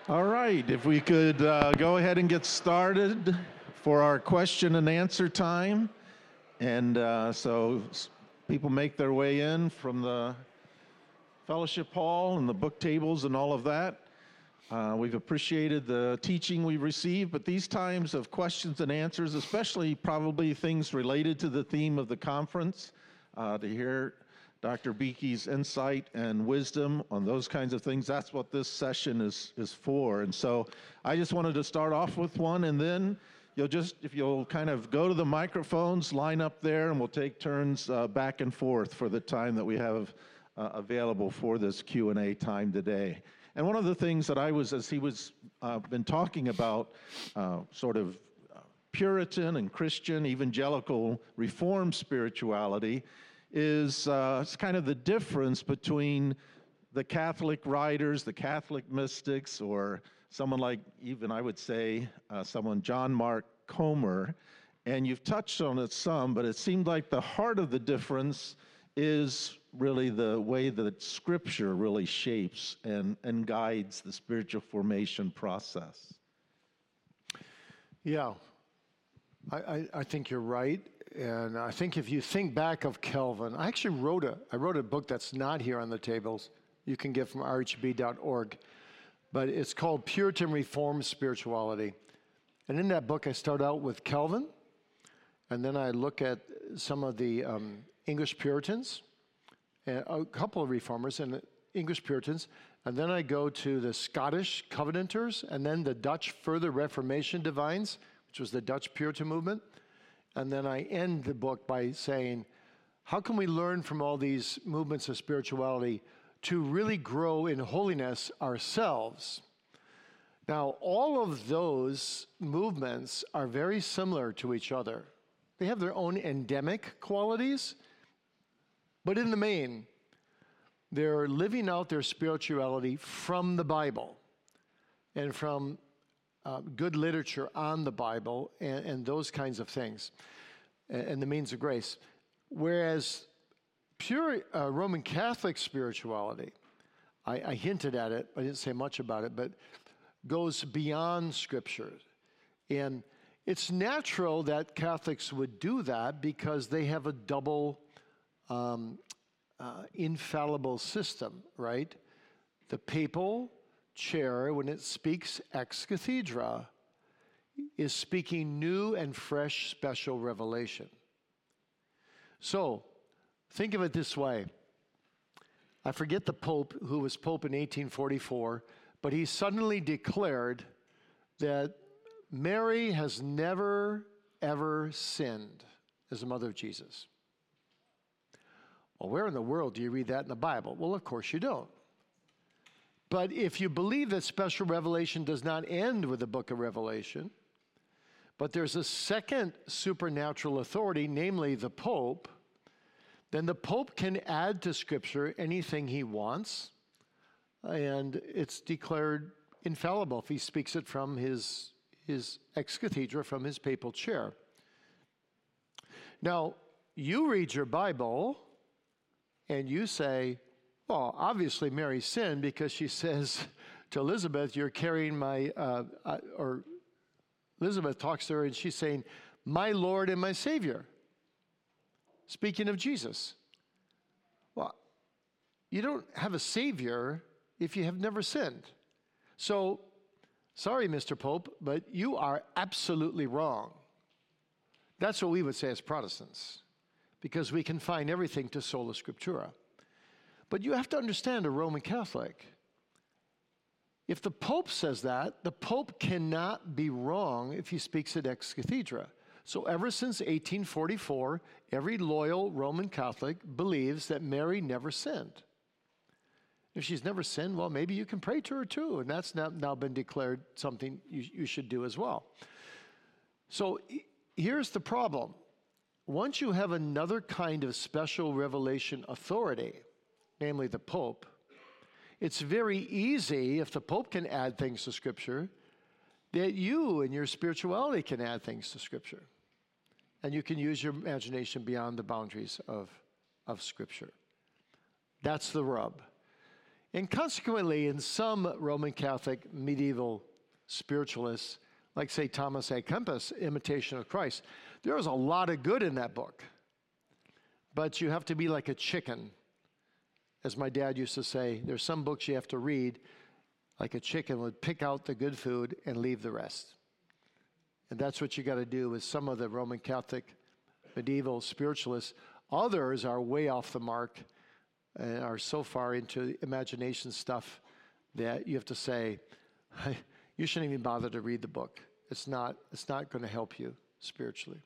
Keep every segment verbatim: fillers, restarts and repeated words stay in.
All right, if we could uh, go ahead and get started for our question and answer time. And uh, so s- people make their way in from the fellowship hall and the book tables and all of that. Uh, we've appreciated the teaching we've received, but these times of questions and answers, especially probably things related to the theme of the conference, uh, to hear Doctor Beeke's insight and wisdom on those kinds of things, that's what this session is, is for. And so I just wanted to start off with one, and then you'll just, if you'll kind of go to the microphones, line up there, and we'll take turns uh, back and forth for the time that we have uh, available for this Q and A time today. And one of the things that I was, as he was uh, been talking about, uh, sort of uh, Puritan and Christian evangelical Reformed spirituality, is uh, it's kind of the difference between the Catholic writers, the Catholic mystics, or someone like, even I would say, uh, someone John Mark Comer. And you've touched on it some, but it seemed like the heart of the difference is really the way that Scripture really shapes and, and guides the spiritual formation process. Yeah, I, I, I think you're right. And I think if you think back of Calvin, I actually wrote a, I wrote a book that's not here on the tables. You can get from r h b dot org. But it's called Puritan Reformed Spirituality. And in that book, I start out with Calvin, and then I look at some of the um, English Puritans, and a couple of reformers and English Puritans, and then I go to the Scottish Covenanters, and then the Dutch Further Reformation Divines, which was the Dutch Puritan movement. And then I end the book by saying, how can we learn from all these movements of spirituality to really grow in holiness ourselves? Now, all of those movements are very similar to each other. They have their own endemic qualities, but in the main, they're living out their spirituality from the Bible and from uh, good literature on the Bible and, and those kinds of things, and, and the means of grace. Whereas pure uh, Roman Catholic spirituality, I, I hinted at it, I didn't say much about it, but goes beyond Scripture. And it's natural that Catholics would do that because they have a double um, uh, infallible system, right? The papal chair, when it speaks ex cathedra, is speaking new and fresh special revelation. So, think of it this way. I forget the Pope, who was Pope in eighteen forty-four, but he suddenly declared that Mary has never, ever sinned as the mother of Jesus. Well, where in the world do you read that in the Bible? Well, of course you don't. But if you believe that special revelation does not end with the book of Revelation, but there's a second supernatural authority, namely the Pope, then the Pope can add to Scripture anything he wants, and it's declared infallible if he speaks it from his, his ex cathedra, from his papal chair. Now, you read your Bible, and you say, well, obviously Mary sinned because she says to Elizabeth, you're carrying my, uh, uh, or Elizabeth talks to her and she's saying, my Lord and my Savior. Speaking of Jesus. Well, you don't have a Savior if you have never sinned. So, sorry, Mister Pope, but you are absolutely wrong. That's what we would say as Protestants, because we confine everything to sola scriptura. But you have to understand a Roman Catholic. If the Pope says that, the Pope cannot be wrong if he speaks at ex cathedra. So ever since eighteen forty-four, every loyal Roman Catholic believes that Mary never sinned. If she's never sinned, well, maybe you can pray to her too, and that's now, now been declared something you, you should do as well. So here's the problem. Once you have another kind of special revelation authority, namely the Pope, it's very easy, if the Pope can add things to Scripture, that you and your spirituality can add things to Scripture. And you can use your imagination beyond the boundaries of, of Scripture. That's the rub. And consequently, in some Roman Catholic medieval spiritualists, like, say, Thomas A. Kempis, Imitation of Christ, there is a lot of good in that book. But you have to be like a chicken. As my dad used to say, there's some books you have to read, like a chicken would pick out the good food and leave the rest. And that's what you got to do with some of the Roman Catholic medieval spiritualists. Others are way off the mark and are so far into imagination stuff that you have to say, you shouldn't even bother to read the book. It's not, it's not going to help you spiritually.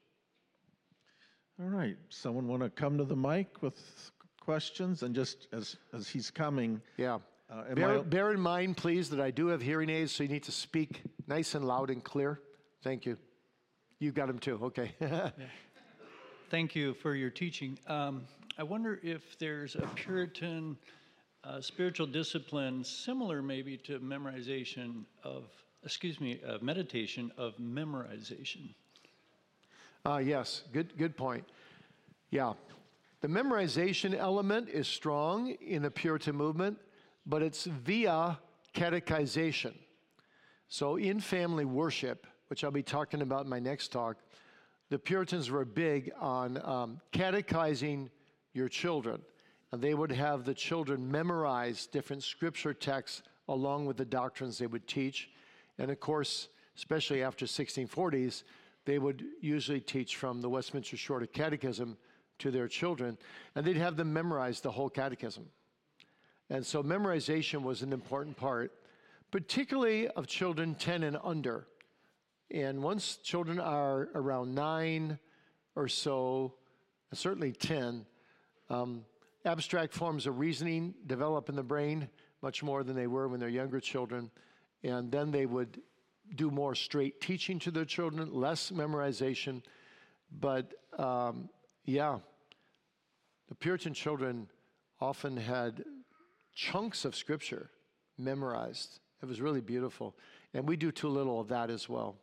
All right. Someone want to come to the mic with questions? And just as, as he's coming. Yeah. Uh, bear, I... bear in mind, please, that I do have hearing aids, so you need to speak nice and loud and clear. Thank you. You got them too. Okay. Yeah. Thank you for your teaching. Um, I wonder if there's a Puritan uh, spiritual discipline similar maybe to memorization of, excuse me, uh, meditation of memorization. Uh, yes, good, good point. Yeah, the memorization element is strong in the Puritan movement, but it's via catechization. So in family worship, which I'll be talking about in my next talk, the Puritans were big on um, catechizing your children. And they would have the children memorize different scripture texts along with the doctrines they would teach. And of course, especially after sixteen forties, they would usually teach from the Westminster Shorter Catechism to their children, and they'd have them memorize the whole catechism. And so memorization was an important part, particularly of children ten and under. And once children are around nine or so, certainly ten, um, abstract forms of reasoning develop in the brain much more than they were when they're younger children. And then they would do more straight teaching to their children, less memorization. But um, yeah, the Puritan children often had chunks of scripture memorized. It was really beautiful. And we do too little of that as well.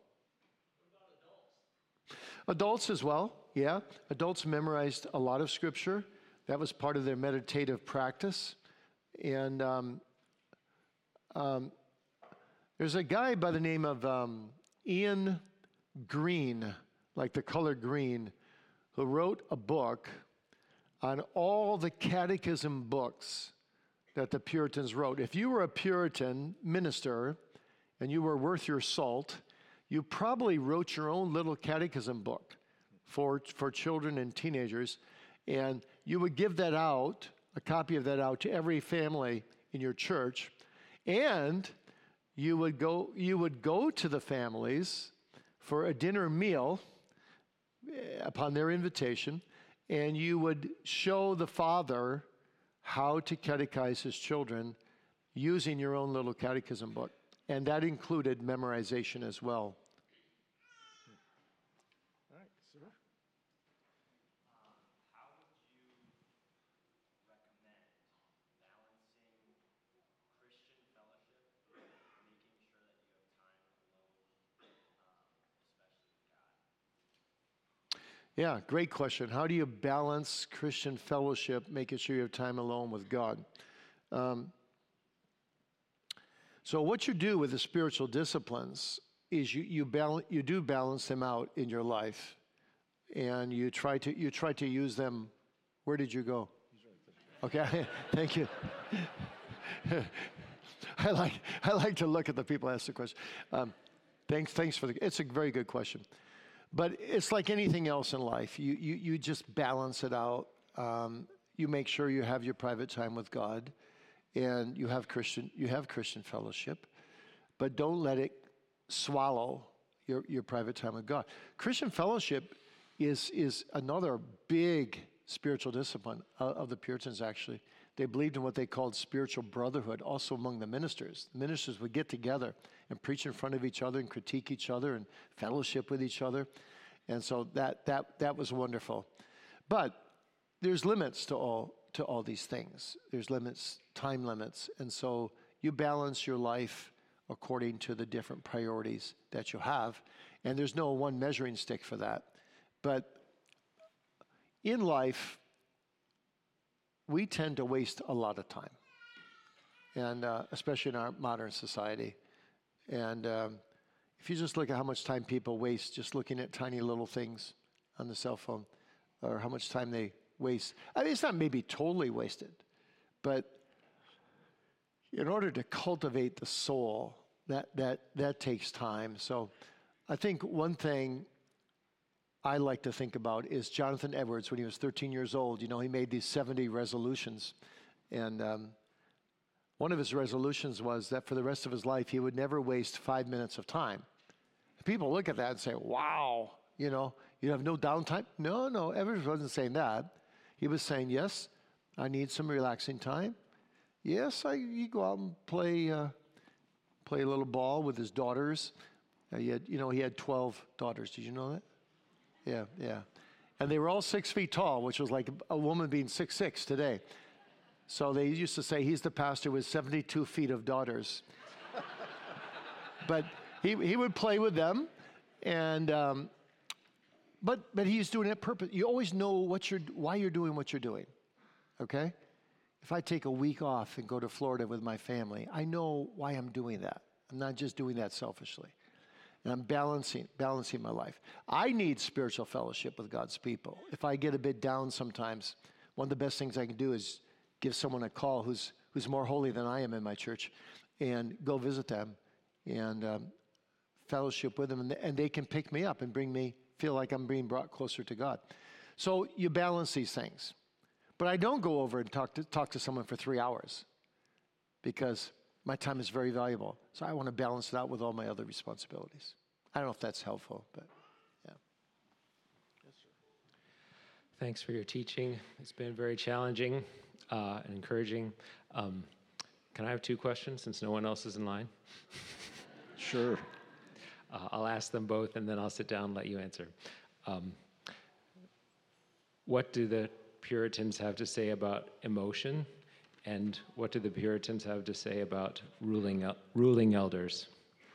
Adults as well, yeah. Adults memorized a lot of scripture. That was part of their meditative practice. And um, um, there's a guy by the name of um, Ian Green, like the color green, who wrote a book on all the catechism books that the Puritans wrote. If you were a Puritan minister and you were worth your salt, you probably wrote your own little catechism book for, for children and teenagers, and you would give that out, a copy of that out to every family in your church, and you would go, you would go to the families for a dinner meal upon their invitation, and you would show the father how to catechize his children using your own little catechism book. And that included memorization as well. All right, sir. Um, how would you recommend balancing Christian fellowship, making sure that you have time alone, um, especially with God? Yeah, great question. How do you balance Christian fellowship, making sure you have time alone with God? Um, So what you do with the spiritual disciplines is you you, balance, you do balance them out in your life, and you try to you try to use them. Where did you go? Okay, thank you. I like I like to look at the people ask the question. Um, thanks thanks for the. It's a very good question, but it's like anything else in life. You you you just balance it out. Um, you make sure you have your private time with God. And you have Christian, you have Christian fellowship, but don't let it swallow your, your private time with God. Christian fellowship is, is another big spiritual discipline of, of the Puritans, actually. They believed in what they called spiritual brotherhood, also among the ministers. The ministers would get together and preach in front of each other and critique each other and fellowship with each other. And so that, that, that was wonderful. But there's limits to all to all these things. There's limits, time limits. And so you balance your life according to the different priorities that you have. And there's no one measuring stick for that. But in life, we tend to waste a lot of time. and uh, especially in our modern society. And um, if you just look at how much time people waste just looking at tiny little things on the cell phone, or how much time they waste. I mean, it's not maybe totally wasted, but in order to cultivate the soul, that, that, that takes time. So I think one thing I like to think about is Jonathan Edwards, when he was thirteen years old, you know, he made these seventy resolutions. And um, one of his resolutions was that for the rest of his life, he would never waste five minutes of time. People look at that and say, wow, you know, you have no downtime? No, no, Edwards wasn't saying that. He was saying, yes, I need some relaxing time. Yes, I, you go out and play, uh, play a little ball with his daughters. Uh, he had, you know, he had twelve daughters. Did you know that? Yeah, yeah. And they were all six feet tall, which was like a woman being six six today. So they used to say he's the pastor with seventy-two feet of daughters. But he he would play with them, and um, but but he's doing it purpose. You always know what you're why you're doing what you're doing. Okay? If I take a week off and go to Florida with my family, I know why I'm doing that. I'm not just doing that selfishly. And I'm balancing balancing my life. I need spiritual fellowship with God's people. If I get a bit down sometimes, one of the best things I can do is give someone a call who's who's more holy than I am in my church, and go visit them and um, fellowship with them, and, and they can pick me up and bring me, feel like I'm being brought closer to God. So you balance these things. But I don't go over and talk to talk to someone for three hours because my time is very valuable. So I want to balance it out with all my other responsibilities. I don't know if that's helpful, but yeah. Yes, sir. Thanks for your teaching. It's been very challenging uh, and encouraging. Um, can I have two questions since no one else is in line? Sure. Uh, I'll ask them both and then I'll sit down and let you answer. Um, what do the Puritans have to say about emotion? And what do the Puritans have to say about ruling el- ruling elders?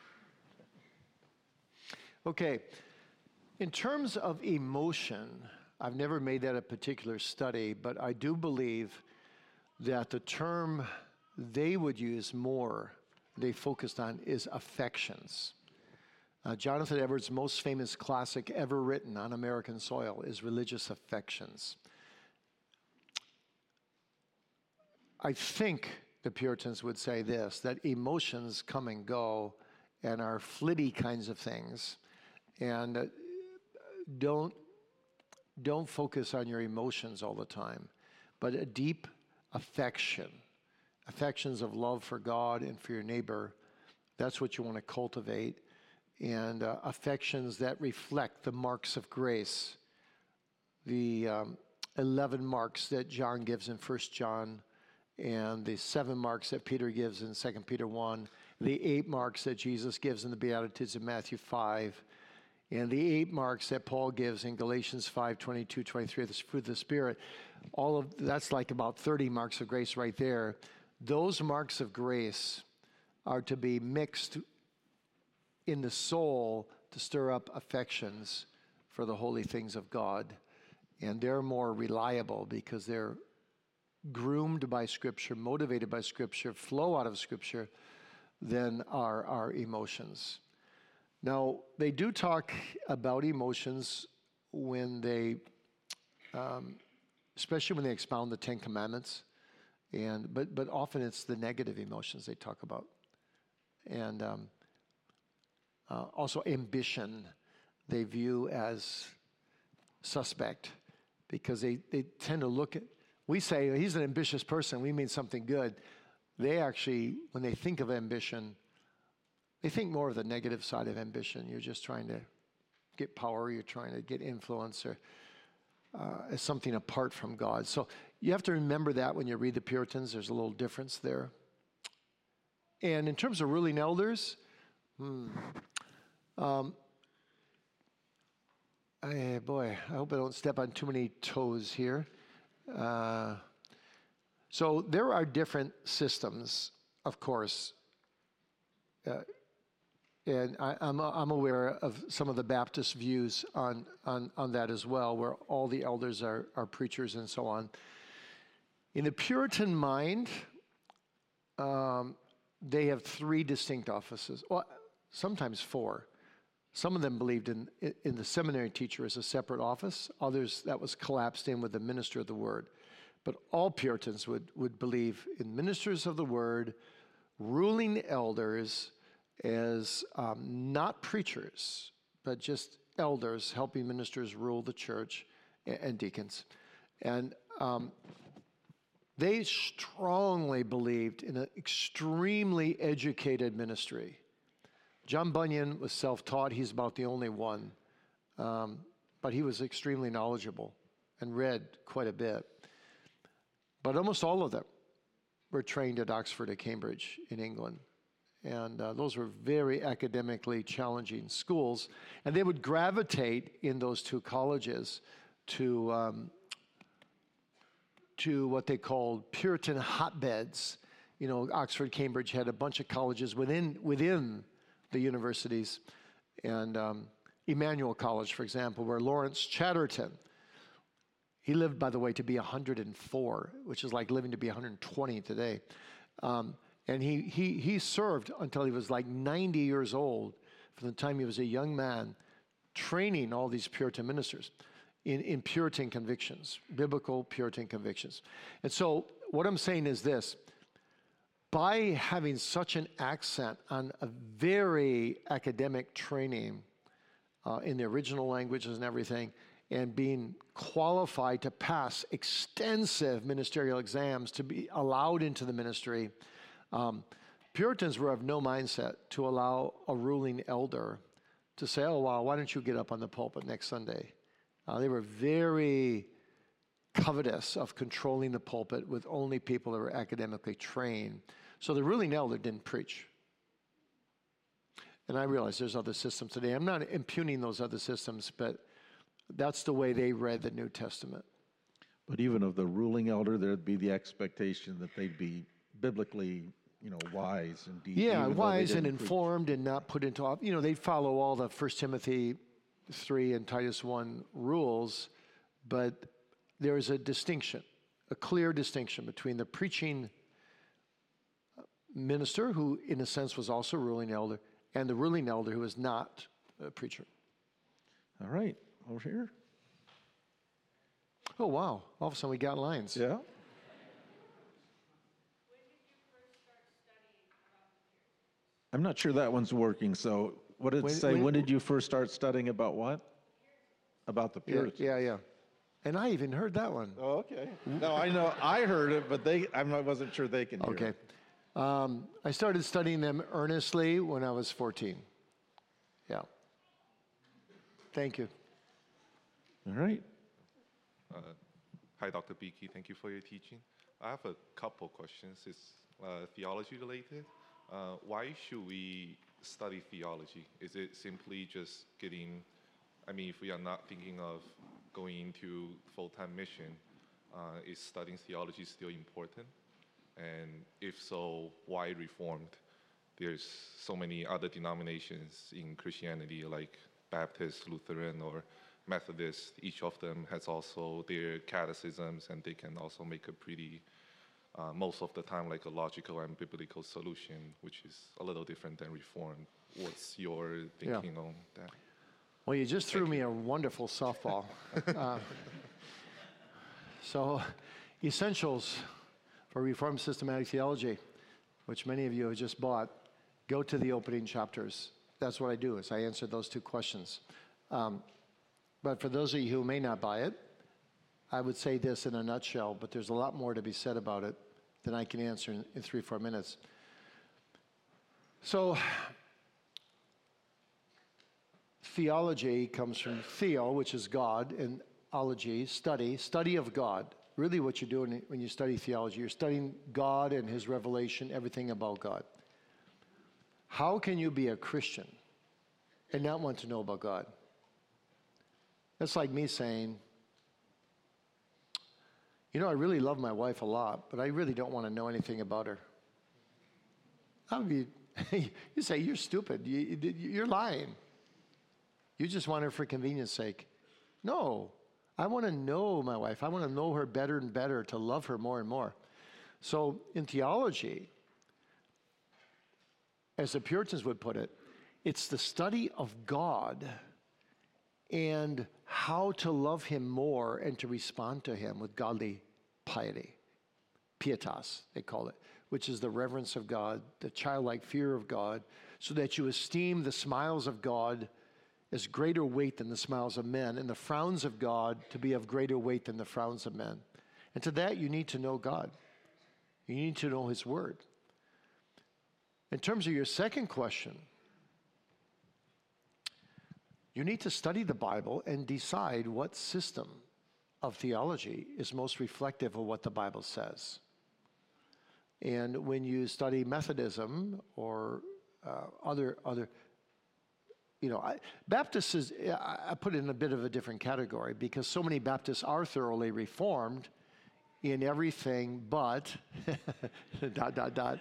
Okay. In terms of emotion, I've never made that a particular study, but I do believe that the term they would use more, they focused on, is affections. Uh, Jonathan Edwards' most famous classic ever written on American soil is Religious Affections. I think the Puritans would say this, that emotions come and go and are flitty kinds of things. And uh, don't, don't focus on your emotions all the time, but a deep affection, affections of love for God and for your neighbor. That's what you want to cultivate. And uh, affections that reflect the marks of grace, the um, eleven marks that John gives in First John, and the seven marks that Peter gives in Second Peter one, the eight marks that Jesus gives in the Beatitudes in Matthew five, and the eight marks that Paul gives in Galatians five, twenty-two, twenty-three, the fruit of the Spirit. All of that's like about thirty marks of grace right there. Those marks of grace are to be mixed in the soul to stir up affections for the holy things of God. And they're more reliable because they're groomed by Scripture, motivated by Scripture, flow out of Scripture than our, our emotions. Now, they do talk about emotions when they, um, especially when they expound the Ten Commandments, and but but often it's the negative emotions they talk about. And um, uh, also ambition they view as suspect because they, they tend to look at, we say he's an ambitious person, we mean something good. They actually, when they think of ambition, they think more of the negative side of ambition. You're just trying to get power, you're trying to get influence, or uh, as something apart from God. So you have to remember that when you read the Puritans, there's a little difference there. And in terms of ruling elders, hmm, um, I, boy, I hope I don't step on too many toes here. Uh, so there are different systems, of course, uh, and I, I'm, I'm aware of some of the Baptist views on, on, on that as well, where all the elders are, are preachers and so on. In the Puritan mind, um, they have three distinct offices. Well, sometimes four. Some of them believed in, in the seminary teacher as a separate office. Others, that was collapsed in with the minister of the word. But all Puritans would, would believe in ministers of the word, ruling elders as um, not preachers, but just elders helping ministers rule the church, and, and deacons. And um, they strongly believed in an extremely educated ministry. John Bunyan was self-taught. He's about the only one. Um, but he was extremely knowledgeable and read quite a bit. But almost all of them were trained at Oxford and Cambridge in England. And uh, those were very academically challenging schools. And they would gravitate in those two colleges to, um, to what they called Puritan hotbeds. You know, Oxford, Cambridge had a bunch of colleges within, within the universities. And um, Emmanuel College, for example, where Lawrence Chatterton, he lived, by the way, to be one hundred four, which is like living to be one hundred twenty today. Um, and he, he, he served until he was like ninety years old, from the time he was a young man, training all these Puritan ministers in, in Puritan convictions, biblical Puritan convictions. And so what I'm saying is this: by having such an accent on a very academic training uh, in the original languages and everything, and being qualified to pass extensive ministerial exams to be allowed into the ministry, um, Puritans were of no mindset to allow a ruling elder to say, oh, wow, why don't you get up on the pulpit next Sunday? Uh, they were very covetous of controlling the pulpit with only people that were academically trained. So the ruling elder didn't preach. And I realize there's other systems today. I'm not impugning those other systems, but that's the way they read the New Testament. But even of the ruling elder, there'd be the expectation that they'd be biblically, you know, wise and deep. Yeah, even though they wise and didn't preach. informed and not put into, off- you know, they'd follow all the First Timothy three and Titus one rules, but there is a distinction, a clear distinction between the preaching minister, who in a sense was also a ruling elder, and the ruling elder who is not a preacher. All right, over here. Oh, wow. All of a sudden we got lines. Yeah. I'm not sure that one's working, so what did it When- say? when- When did you first start studying about what? About the Yeah, Puritans. yeah, yeah. And I even heard that one. Oh, okay. No, I know, I heard it, but they, I wasn't sure they can hear Okay. it. Um, I started studying them earnestly when I was fourteen. Yeah. Thank you. All right. Hi, Doctor Beakey. Thank you for your teaching. I have a couple questions. It's uh, theology related. Uh, why should we study theology? Is it simply just getting, I mean, if we are not thinking of going into full-time mission, uh, is studying theology still important? And if so, why Reformed? There's so many other denominations in Christianity, like Baptist, Lutheran, or Methodist. Each of them has also their catechisms, and they can also make a pretty, uh, most of the time, like a logical and biblical solution, which is a little different than Reformed. What's your thinking on that? Well, you just threw me a wonderful softball. uh, so, essentials for Reformed Systematic Theology, which many of you have just bought, go to the opening chapters. That's what I do, is I answer those two questions. Um, but for those of you who may not buy it, I would say this in a nutshell, but there's a lot more to be said about it than I can answer in, in three, four minutes. So, theology comes from theo, which is God, and ology, study, study of God. Really what you're doing when you study theology, you're studying God and his revelation, everything about God. How can you be a Christian and not want to know about God? That's like me saying, you know, I really love my wife a lot, but I really don't want to know anything about her. That would be, you say, you're stupid. You, you're lying. You just want her for convenience sake. No, I want to know my wife. I want to know her better and better, to love her more and more. So in theology, as the Puritans would put it, it's the study of God and how to love him more and to respond to him with godly piety. Pietas, they call it, which is the reverence of God, the childlike fear of God, so that you esteem the smiles of God as greater weight than the smiles of men, and the frowns of God to be of greater weight than the frowns of men. And to that, you need to know God. You need to know his word. In terms of your second question, you need to study the Bible and decide what system of theology is most reflective of what the Bible says. And when you study Methodism or uh, other, other, you know, I, Baptists is, I, I put it in a bit of a different category because so many Baptists are thoroughly reformed in everything but, dot, dot, dot,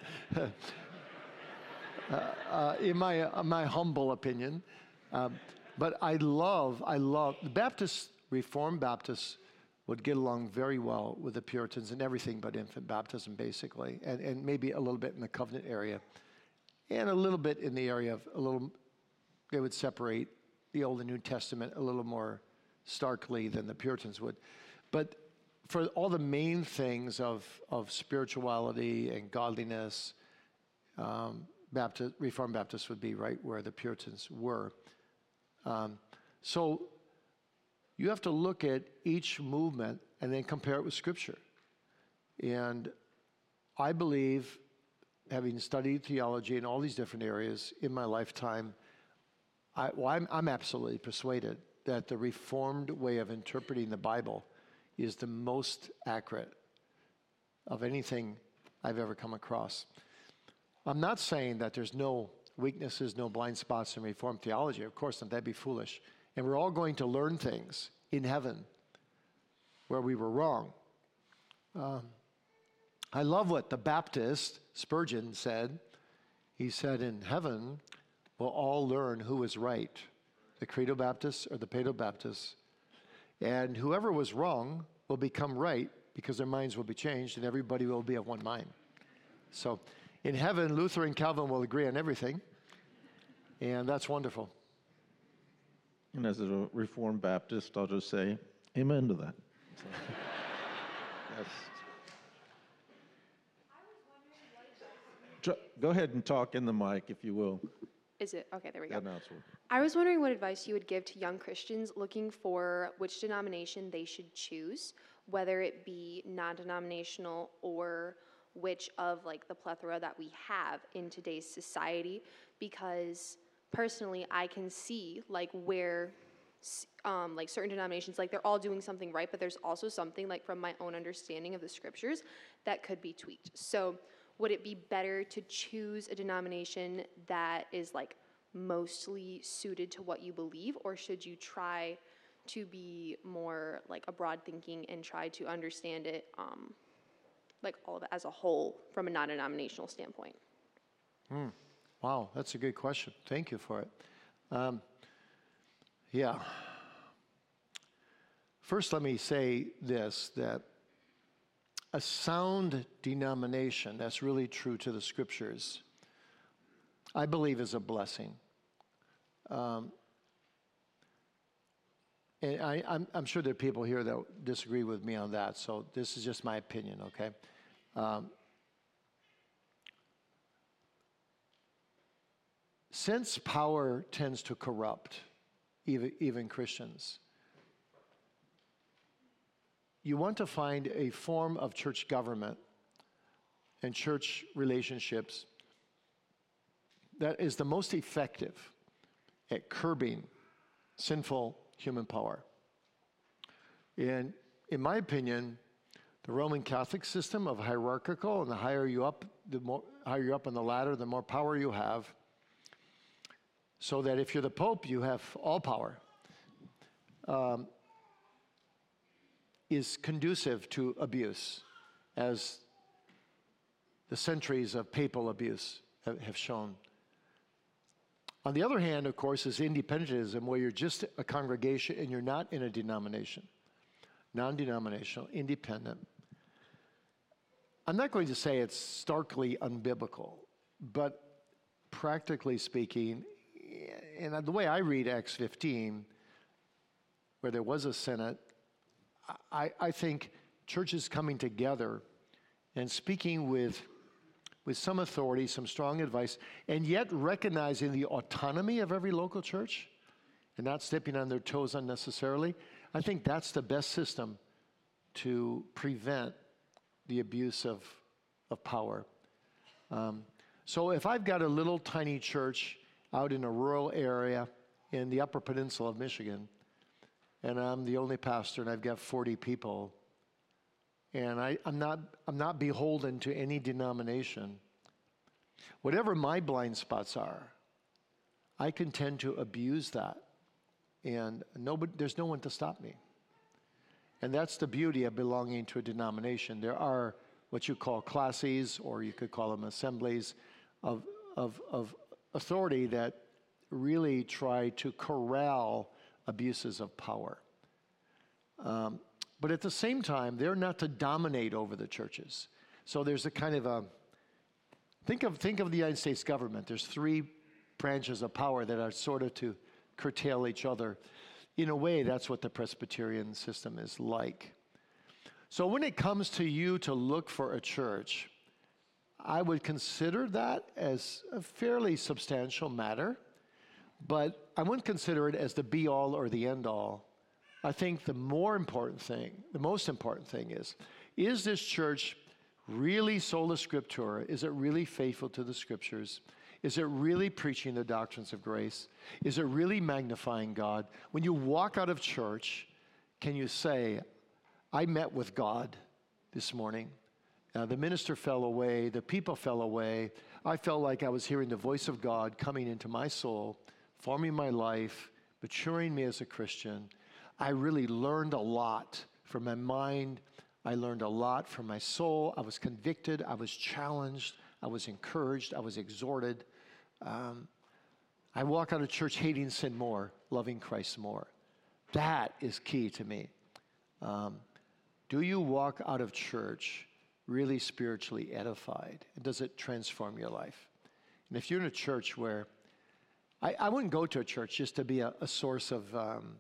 uh, uh, in my, uh, my humble opinion. Um, but I love, I love, the Baptists, Reformed Baptists, would get along very well with the Puritans in everything but infant baptism, basically, and, and maybe a little bit in the covenant area, and a little bit in the area of a little, they would separate the Old and New Testament a little more starkly than the Puritans would. But for all the main things of, of spirituality and godliness, um, Baptist, Reformed Baptists would be right where the Puritans were. Um, so you have to look at each movement and then compare it with Scripture. And I believe, having studied theology in all these different areas in my lifetime, I, well, I'm, I'm absolutely persuaded that the Reformed way of interpreting the Bible is the most accurate of anything I've ever come across. I'm not saying that there's no weaknesses, no blind spots in Reformed theology. Of course not, that'd be foolish. And we're all going to learn things in heaven where we were wrong. Um, I love what the Baptist, Spurgeon, said. He said, in heaven, we'll all learn who was right, the Credo Baptists or the Pado Baptists. And whoever was wrong will become right because their minds will be changed and everybody will be of one mind. So in heaven, Luther and Calvin will agree on everything. And that's wonderful. And as a Reformed Baptist, I'll just say amen to that. So, yes. Tr- Go ahead and talk in the mic, if you will. Is it? Okay, there we go. Yeah, now it's working. I was wondering what advice you would give to young Christians looking for which denomination they should choose, whether it be non-denominational or which of like the plethora that we have in today's society, because personally I can see like where um, like certain denominations, like they're all doing something right, but there's also something like from my own understanding of the scriptures that could be tweaked. So would it be better to choose a denomination that is like mostly suited to what you believe, or should you try to be more like a broad thinking and try to understand it um, like all of it as a whole from a non-denominational standpoint? Hmm. Wow, that's a good question. Thank you for it. Um, yeah. First, let me say this, that a sound denomination that's really true to the scriptures, I believe is a blessing. Um, and I, I'm, I'm sure there are people here that disagree with me on that, so this is just my opinion, okay? Um, since power tends to corrupt even, even Christians, you want to find a form of church government and church relationships that is the most effective at curbing sinful human power. And in my opinion, the Roman Catholic system of hierarchical, and the higher you up, the more higher you up on the ladder, the more power you have, so that if you're the Pope, you have all power, um, is conducive to abuse, as the centuries of papal abuse have, have shown. On the other hand, of course, is independentism, where you're just a congregation and you're not in a denomination. Non-denominational, independent. I'm not going to say it's starkly unbiblical, but practically speaking, and the way I read Acts fifteen, where there was a Senate, I, I think churches coming together and speaking with, with some authority, some strong advice, and yet recognizing the autonomy of every local church and not stepping on their toes unnecessarily, I think that's the best system to prevent the abuse of, of power. Um, so if I've got a little tiny church out in a rural area in the Upper Peninsula of Michigan, and I'm the only pastor, and I've got forty people, and I, I'm not I'm not beholden to any denomination. Whatever my blind spots are, I can tend to abuse that, and nobody, there's no one to stop me. And that's the beauty of belonging to a denomination. There are what you call classes, or you could call them assemblies, of of of authority that really try to corral abuses of power. Um, but at the same time, they're not to dominate over the churches. So there's a kind of a, think of, think of the United States government. There's three branches of power that are sort of to curtail each other. In a way, that's what the Presbyterian system is like. So when it comes to you to look for a church, I would consider that as a fairly substantial matter. But I wouldn't consider it as the be-all or the end-all. I think the more important thing, the most important thing is, is this church really sola scriptura? Is it really faithful to the Scriptures? Is it really preaching the doctrines of grace? Is it really magnifying God? When you walk out of church, can you say, I met with God this morning. Uh, the minister fell away. The people fell away. I felt like I was hearing the voice of God coming into my soul, forming my life, maturing me as a Christian. I really learned a lot from my mind. I learned a lot from my soul. I was convicted. I was challenged. I was encouraged. I was exhorted. Um, I walk out of church hating sin more, loving Christ more. That is key to me. Um, do you walk out of church really spiritually edified? And does it transform your life? And if you're in a church where I, I wouldn't go to a church just to be a, a source of um,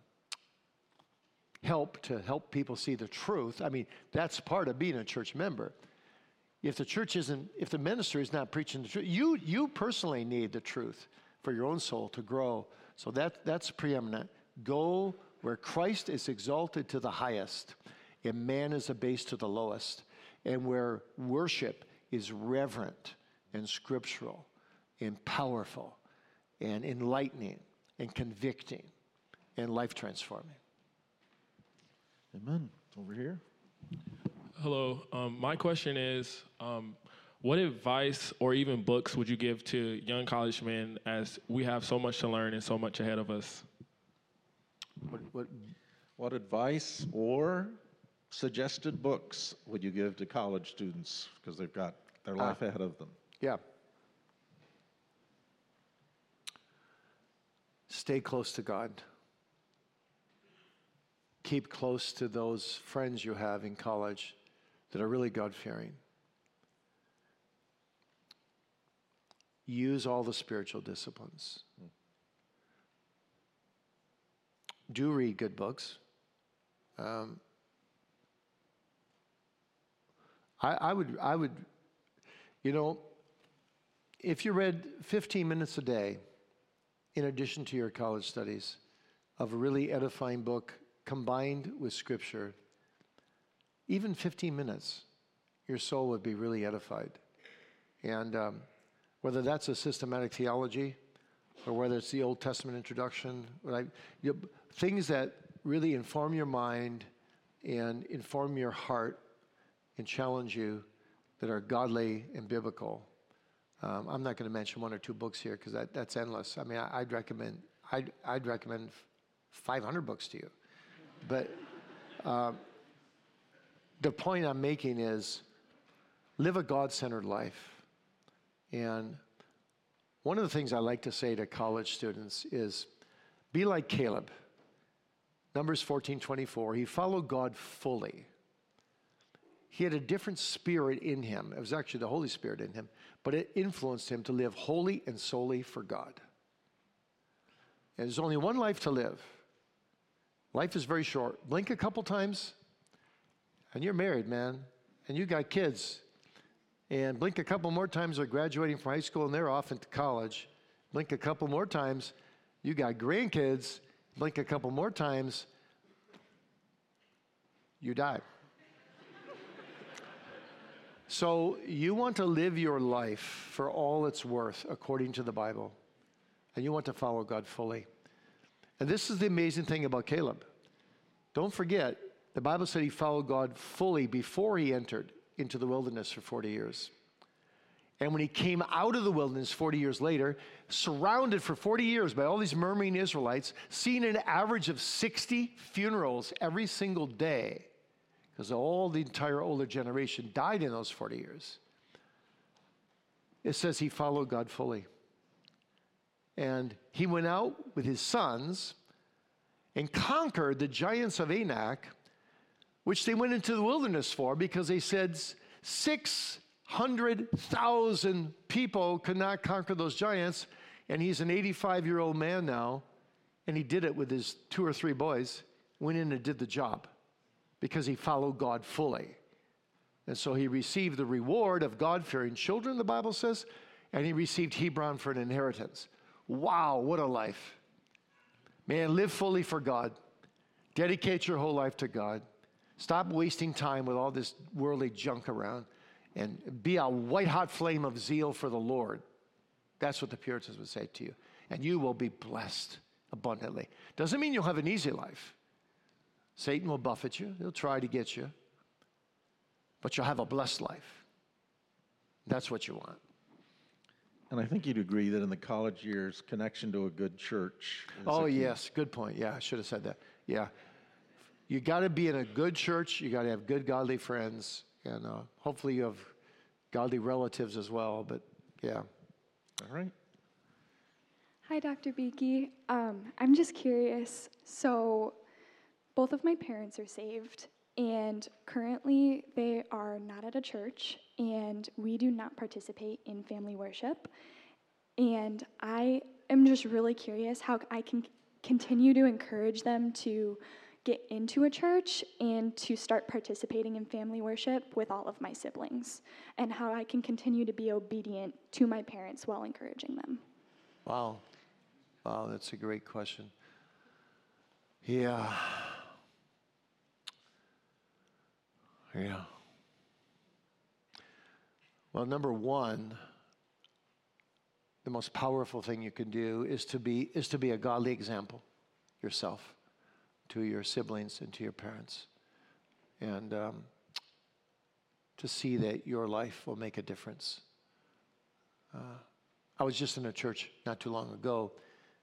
help, to help people see the truth. I mean, that's part of being a church member. If the church isn't, if the minister is not preaching the truth, you you personally need the truth for your own soul to grow. So that that's preeminent. Go where Christ is exalted to the highest, and man is abased to the lowest, and where worship is reverent and scriptural and powerful and enlightening and convicting and life transforming. Amen. Over here. Hello. Um, my question is, um, what advice or even books would you give to young college men, as we have so much to learn and so much ahead of us? What, what, What advice or suggested books would you give to college students, because they've got their life ahead of them? yeah. Stay close to God. Keep close to those friends you have in college that are really God-fearing. Use all the spiritual disciplines. Do read good books. Um, I, I would, I would, you know, if you read fifteen minutes a day, in addition to your college studies, of a really edifying book combined with Scripture, even fifteen minutes, your soul would be really edified. And um, whether that's a systematic theology, or whether it's the Old Testament introduction, right? You know, things that really inform your mind and inform your heart and challenge you, that are godly and biblical. Um, I'm not going to mention one or two books here because that, that's endless. I mean, I, I'd recommend I'd, I'd recommend five hundred books to you. But uh, the point I'm making is live a God-centered life. And one of the things I like to say to college students is be like Caleb. Numbers fourteen twenty-four, he followed God fully. he had a different spirit in him. It was actually the Holy Spirit in him, but it influenced him to live wholly and solely for God. And there's only one life to live. Life is very short. Blink a couple times, and you're married, man, and you got kids. And blink a couple more times, they're graduating from high school and they're off into college. Blink a couple more times, you got grandkids. Blink a couple more times, you die. So you want to live your life for all it's worth according to the Bible, and you want to follow God fully. And this is the amazing thing about Caleb. Don't forget, the Bible said he followed God fully before he entered into the wilderness for forty years. And when he came out of the wilderness forty years later, surrounded for forty years by all these murmuring Israelites, seeing an average of sixty funerals every single day, because all the entire older generation died in those forty years. It says he followed God fully. And he went out with his sons and conquered the giants of Anak, which they went into the wilderness for, because they said six hundred thousand people could not conquer those giants, and he's an eighty-five-year-old man now, and he did it with his two or three boys, went in and did the job because he followed God fully. And so he received the reward of God-fearing children, the Bible says, and he received Hebron for an inheritance. Wow, what a life. Man, live fully for God. Dedicate your whole life to God. Stop wasting time with all this worldly junk around, and be a white-hot flame of zeal for the Lord. That's what the Puritans would say to you. And you will be blessed abundantly. Doesn't mean you'll have an easy life. Satan will buffet you. He'll try to get you. But you'll have a blessed life. That's what you want. And I think you'd agree that in the college years, connection to a good church is Oh, a key. yes. Good point. Yeah, I should have said that. Yeah. You got to be in a good church. You got to have good, godly friends. And uh, hopefully you have godly relatives as well. But, yeah. All right. Hi, Doctor Beakey. Um, I'm just curious. So, both of my parents are saved, and currently they are not at a church, and we do not participate in family worship. And I am just really curious how I can continue to encourage them to get into a church and to start participating in family worship with all of my siblings, and how I can continue to be obedient to my parents while encouraging them. Wow. Wow, that's a great question. Yeah. Yeah. Well, number one, the most powerful thing you can do is to be is to be a godly example yourself to your siblings and to your parents, and um, to see that your life will make a difference. Uh, I was just in a church not too long ago.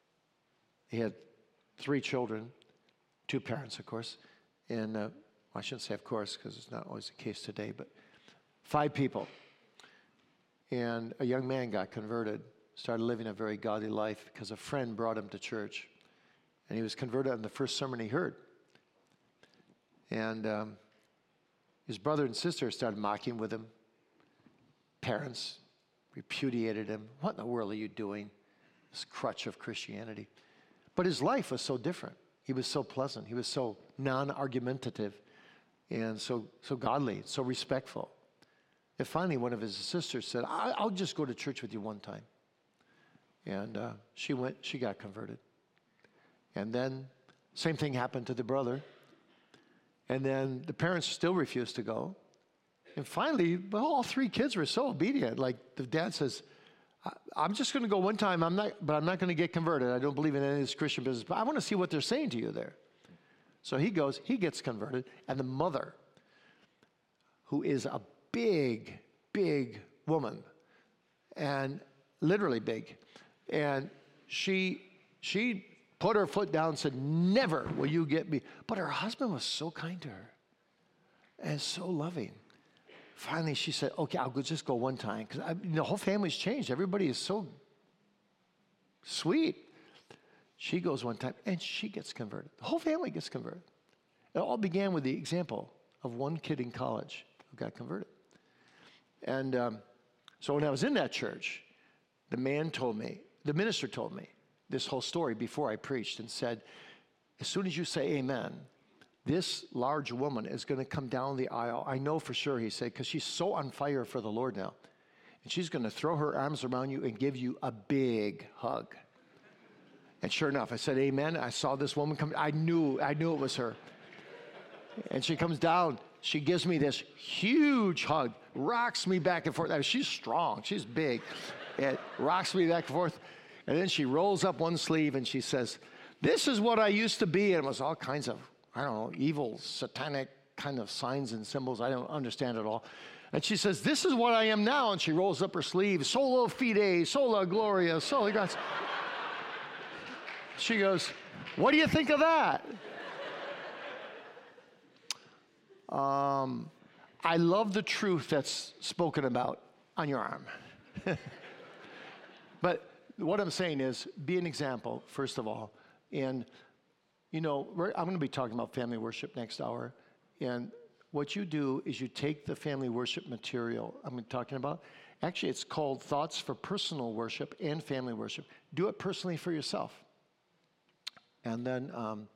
He had three children, two parents, of course, and uh, I shouldn't say of course because it's not always the case today, but five people. And a young man got converted, started living a very godly life because a friend brought him to church. And he was converted on the first sermon he heard. And um, his brother and sister started mocking with him. Parents repudiated him. What in the world are you doing? This crutch of Christianity. But his life was so different. He was so pleasant. He was so non-argumentative and so, so godly, so respectful. And finally, one of his sisters said, I- I'll just go to church with you one time. And uh, she went, she got converted. And then same thing happened to the brother. And then the parents still refused to go. And finally, well, all three kids were so obedient. Like the dad says, I- I'm just going to go one time, I'm not, but I'm not going to get converted. I don't believe in any of this Christian business, but I want to see what they're saying to you there. So he goes, he gets converted. And the mother, who is a big, big woman, and literally big, and she, she put her foot down and said, never will you get me. But her husband was so kind to her and so loving. Finally, she said, okay, I'll go, just go one time. Because the whole family's changed. Everybody is so sweet. She goes one time, and she gets converted. The whole family gets converted. It all began with the example of one kid in college, a got converted. And um, so when I was in that church, the man told me, the minister told me this whole story before I preached and said, as soon as you say amen, this large woman is going to come down the aisle. I know for sure, he said, because she's so on fire for the Lord now. And she's going to throw her arms around you and give you a big hug. And sure enough, I said, amen. I saw this woman come. I knew, I knew it was her. And she comes down. She gives me this huge hug, rocks me back and forth. I mean, she's strong. She's big. It rocks me back and forth. And then she rolls up one sleeve and she says, this is what I used to be. And it was all kinds of, I don't know, evil, satanic kind of signs and symbols. I don't understand it all. And she says, this is what I am now. And she rolls up her sleeve, solo fide, sola gloria, sola gratia. She goes, what do you think of that? Um, I love the truth that's spoken about on your arm. But what I'm saying is, be an example, first of all. And, you know, we're, I'm going to be talking about family worship next hour. And what you do is you take the family worship material I'm talking about. Actually, it's called Thoughts for Personal Worship and Family Worship. Do it personally for yourself. And then um,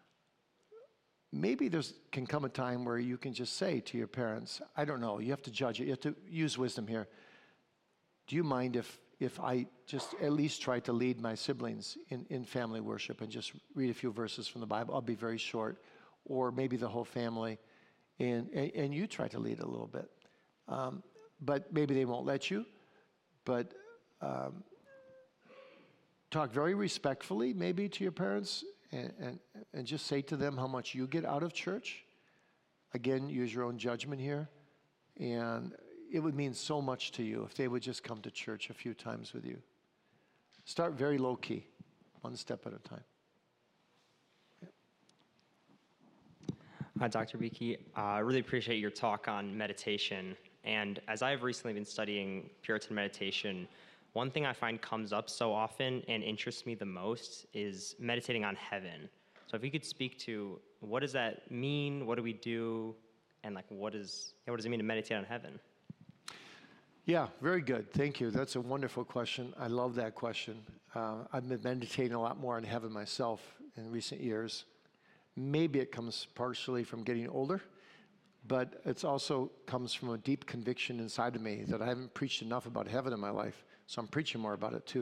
maybe there can come a time where you can just say to your parents, I don't know, you have to judge it. You have to use wisdom here. Do you mind if, if I just at least try to lead my siblings in, in family worship and just read a few verses from the Bible? I'll be very short. Or maybe the whole family. And, and, and you try to lead a little bit. Um, but maybe they won't let you. But um, talk very respectfully maybe to your parents and, and, and just say to them how much you get out of church. Again, use your own judgment here. And it would mean so much to you if they would just come to church a few times with you. Start very low key, one step at a time. Hi, Doctor Beakey. Uh, I really appreciate your talk on meditation. And as I've recently been studying Puritan meditation, one thing I find comes up so often and interests me the most is meditating on heaven. So if you could speak to what does that mean? What do we do? And like, what, is, yeah, what does it mean to meditate on heaven? Yeah, very good. Thank you. That's a wonderful question. I love that question. Uh, I've been meditating a lot more on heaven myself in recent years. Maybe it comes partially from getting older, but it also comes from a deep conviction inside of me that I haven't preached enough about heaven in my life, so I'm preaching more about it too.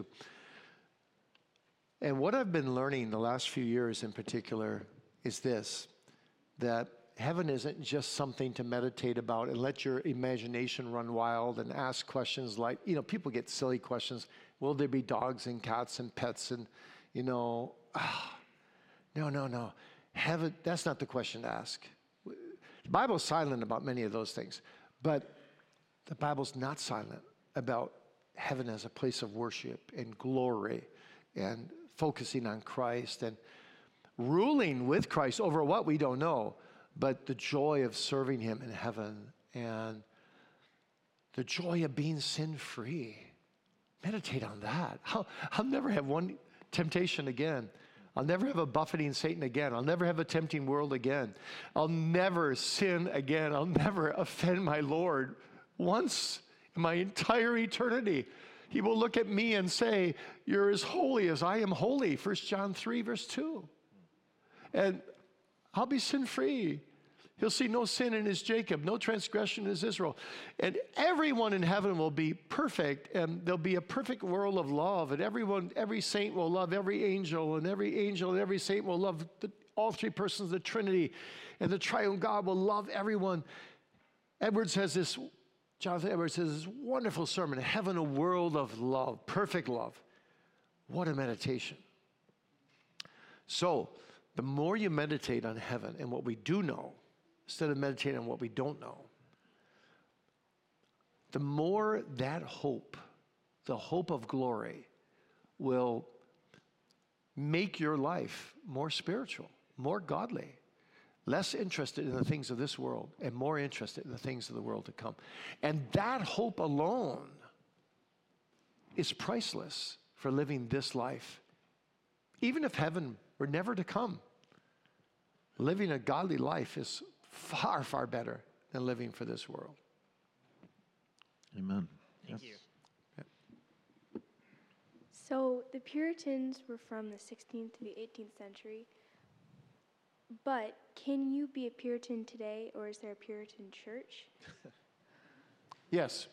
And what I've been learning the last few years in particular is this, that heaven isn't just something to meditate about and let your imagination run wild and ask questions like, you know, people get silly questions. Will there be dogs and cats and pets and, you know, ah, no, no, no. Heaven, that's not the question to ask. The Bible's silent about many of those things, but the Bible's not silent about heaven as a place of worship and glory and focusing on Christ and ruling with Christ over what we don't know, but the joy of serving him in heaven and the joy of being sin-free. Meditate on that. I'll, I'll never have one temptation again. I'll never have a buffeting Satan again. I'll never have a tempting world again. I'll never sin again. I'll never offend my Lord once in my entire eternity. He will look at me and say, you're as holy as I am holy, First John three, verse two. And I'll be sin-free. He'll see no sin in his Jacob, no transgression in his Israel. And everyone in heaven will be perfect, and there'll be a perfect world of love, and everyone, every saint will love every angel, and every angel and every saint will love the, all three persons of the Trinity, and the triune God will love everyone. Edwards has this, Jonathan Edwards has this wonderful sermon, Heaven, a World of Love, perfect love. What a meditation. So, the more you meditate on heaven and what we do know, instead of meditating on what we don't know, the more that hope, the hope of glory, will make your life more spiritual, more godly, less interested in the things of this world and more interested in the things of the world to come. And that hope alone is priceless for living this life. Even if heaven were never to come, living a godly life is far, far better than living for this world. Amen. Thank Yes. you. So the Puritans were from the sixteenth to the eighteenth century. But can you be a Puritan today, or is there a Puritan church? Yes.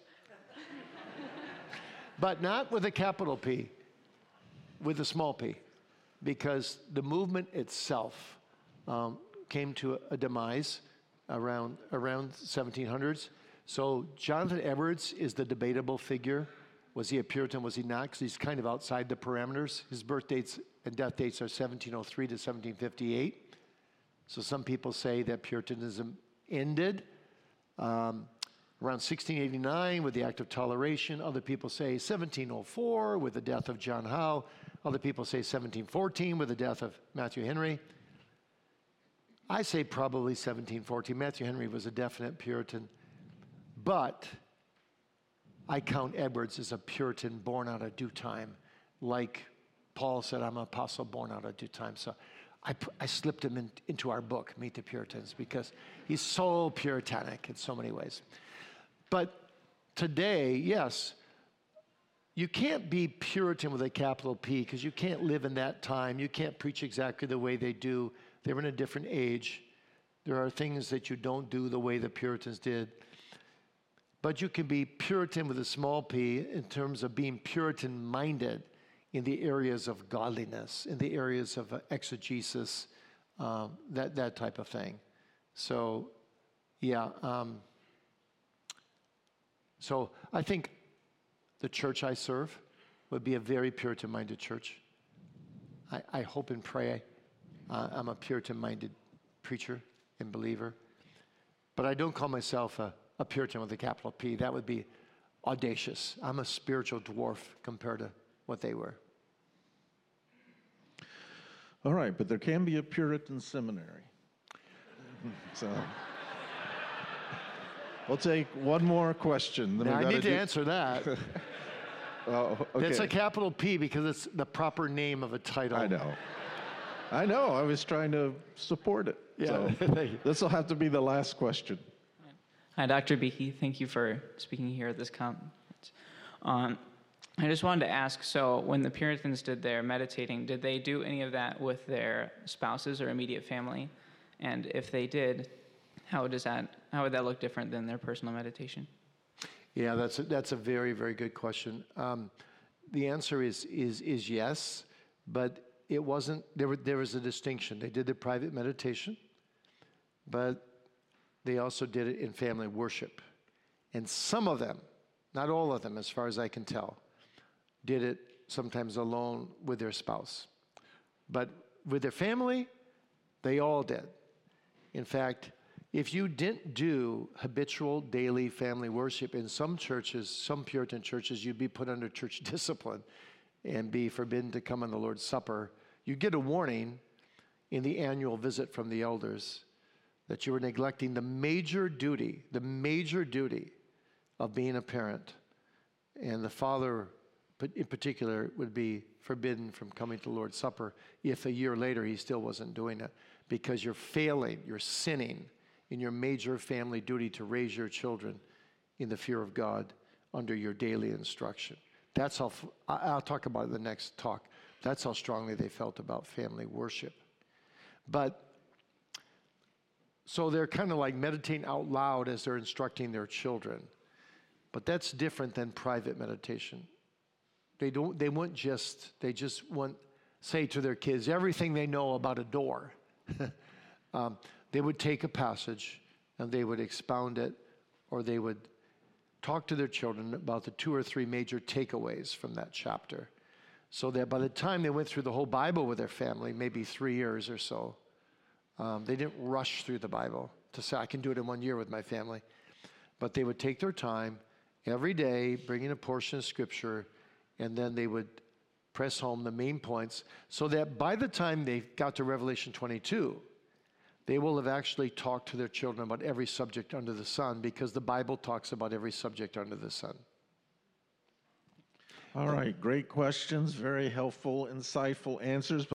But not with a capital P, with a small p, because the movement itself um, came to a, a demise around around seventeen hundreds. So Jonathan Edwards is the debatable figure. Was he a Puritan? Was he not? Because he's kind of outside the parameters. His birth dates and death dates are seventeen oh three to seventeen fifty-eight. So some people say that Puritanism ended um, around sixteen eighty-nine with the Act of Toleration. Other people say seventeen oh four with the death of John Howe. Other people say seventeen fourteen with the death of Matthew Henry. I say probably seventeen fourteen. Matthew Henry was a definite Puritan. But I count Edwards as a Puritan born out of due time. Like Paul said, I'm an apostle born out of due time. So I, I slipped him in, into our book, Meet the Puritans, because he's so puritanic in so many ways. But today, yes, you can't be Puritan with a capital P because you can't live in that time. You can't preach exactly the way they do. They're in a different age. There are things that you don't do the way the Puritans did. But you can be Puritan with a small p in terms of being Puritan-minded in the areas of godliness, in the areas of uh, exegesis, um, that, that type of thing. So, yeah. Um, so I think the church I serve would be a very Puritan-minded church. I, I hope and pray uh, I'm a Puritan-minded preacher and believer. But I don't call myself a a Puritan with a capital P. That would be audacious. I'm a spiritual dwarf compared to what they were. All right, but there can be a Puritan seminary. So we'll take one more question. Then Now, we I need gotta to do- answer that. Oh, okay. It's a capital P because it's the proper name of a title. I know. I know. I was trying to support it. Yeah, So thank you. this will have to be the last question. Hi, Doctor Beakey. Thank you for speaking here at this conference. Um, I just wanted to ask, so when the Puritans did their meditating, did they do any of that with their spouses or immediate family? And if they did, how does that, how would that look different than their personal meditation? Yeah, that's a, that's a very, very good question. Um, the answer is, is, is yes, but it wasn't, there, were, there was a distinction. They did the private meditation, but they also did it in family worship. And some of them, not all of them as far as I can tell, did it sometimes alone with their spouse. But with their family, they all did. In fact, if you didn't do habitual daily family worship in some churches, some Puritan churches, you'd be put under church discipline and be forbidden to come on the Lord's Supper. You get a warning in the annual visit from the elders that you were neglecting the major duty, the major duty of being a parent. And the father, in particular, would be forbidden from coming to the Lord's Supper if a year later he still wasn't doing it, because you're failing, you're sinning in your major family duty to raise your children in the fear of God under your daily instruction. That's how, I'll talk about it in the next talk. That's how strongly they felt about family worship. But so they're kind of like meditating out loud as they're instructing their children. But that's different than private meditation. They don't, they wouldn't just, they just wouldn't say to their kids everything they know about a door. um, they would take a passage and they would expound it, or they would talk to their children about the two or three major takeaways from that chapter. So that by the time they went through the whole Bible with their family, maybe three years or so, Um, they didn't rush through the Bible to say, I can do it in one year with my family. But they would take their time every day, bring in a portion of Scripture, and then they would press home the main points so that by the time they got to Revelation twenty-two, they will have actually talked to their children about every subject under the sun, because the Bible talks about every subject under the sun. All right, great questions, very helpful, insightful answers.